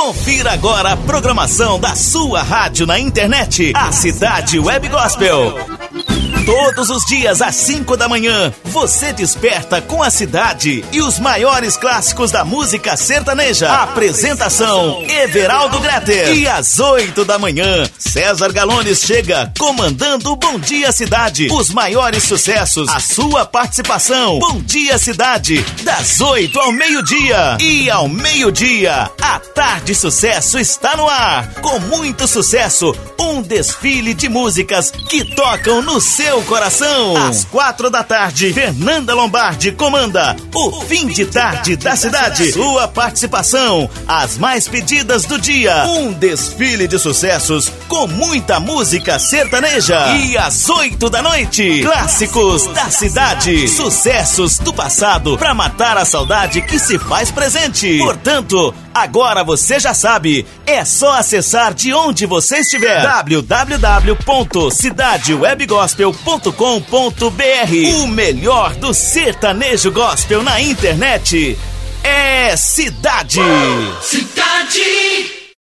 Confira agora a programação da sua rádio na internet, a Cidade Web Gospel. Todos os dias às 5 da manhã, você desperta com a cidade e os maiores clássicos da música sertaneja. Apresentação, Everaldo Greter. E às 8 da manhã, César Galones chega comandando o Bom Dia Cidade. Os maiores sucessos, a sua participação. Bom Dia Cidade, das 8 ao meio-dia. E ao meio-dia, a Tarde Sucesso está no ar. Com muito sucesso, um desfile de músicas que tocam no seu coração. Às 4 da tarde, Fernanda Lombardi comanda o Fim de Tarde da Cidade. Sua participação, as mais pedidas do dia. Um desfile de sucessos com muita música sertaneja. E às 8 da noite, clássicos da cidade. Sucessos do passado pra matar a saudade que se faz presente. Portanto, agora você já sabe, é só acessar de onde você estiver. www.cidadewebgospel.com.br. O melhor do sertanejo gospel na internet é Cidade. Cidade.